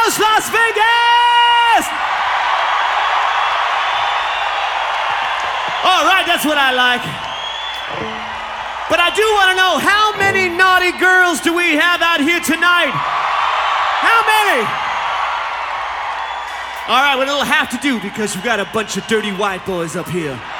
girls, Las Vegas! All right, that's what I like. But I do want to know, how many naughty girls do we have out here tonight? How many? All right, well, it'll have to do because we've got a bunch of dirty white boys up here.